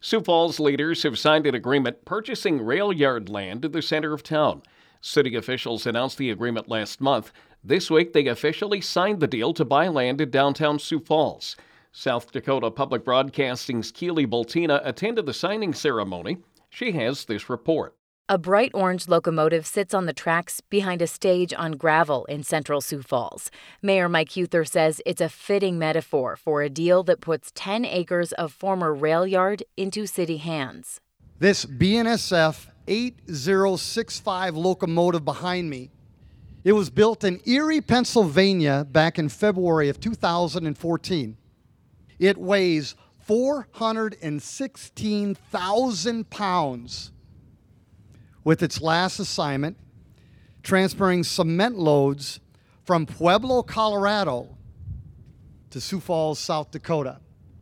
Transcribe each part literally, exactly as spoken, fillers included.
Sioux Falls leaders have signed an agreement purchasing rail yard land in the center of town. City officials announced the agreement last month. This week, they officially signed the deal to buy land in downtown Sioux Falls. South Dakota Public Broadcasting's Keely Bultina attended the signing ceremony. She has this report. A bright orange locomotive sits on the tracks behind a stage on gravel in central Sioux Falls. Mayor Mike Huther says it's a fitting metaphor for a deal that puts ten acres of former rail yard into city hands. This B N S F eight zero six five locomotive behind me, it was built in Erie, Pennsylvania back in February of two thousand fourteen. It weighs four hundred sixteen thousand pounds. With its last assignment, transferring cement loads from Pueblo, Colorado to Sioux Falls, South Dakota.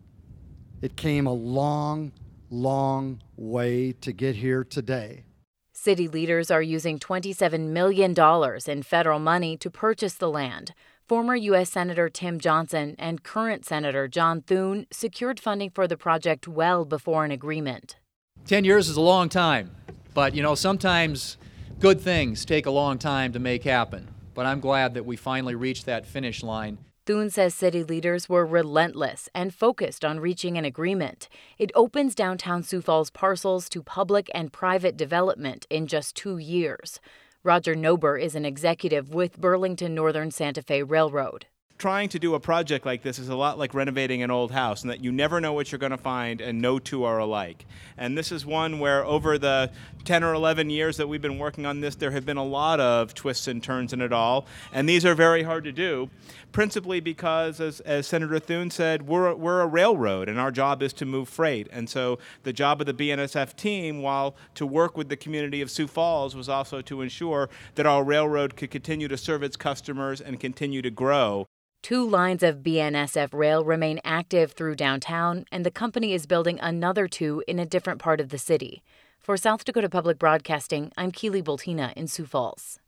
It came a long, long way to get here today. City leaders are using twenty-seven million dollars in federal money to purchase the land. Former U S Senator Tim Johnson and current Senator John Thune secured funding for the project well before an agreement. Ten years is a long time. But, you know, sometimes good things take a long time to make happen. But I'm glad that we finally reached that finish line. Thune says city leaders were relentless and focused on reaching an agreement. It opens downtown Sioux Falls parcels to public and private development in just two years. Roger Nober is an executive with Burlington Northern Santa Fe Railroad. Trying to do a project like this is a lot like renovating an old house, and that you never know what you're going to find, and no two are alike. And this is one where over the ten or eleven years that we've been working on this, there have been a lot of twists and turns in it all, and these are very hard to do, principally because, as, as Senator Thune said, we're, we're a railroad, and our job is to move freight. And so the job of the B N S F team, while to work with the community of Sioux Falls, was also to ensure that our railroad could continue to serve its customers and continue to grow. Two lines of B N S F rail remain active through downtown, and the company is building another two in a different part of the city. For South Dakota Public Broadcasting, I'm Keely Bultina in Sioux Falls.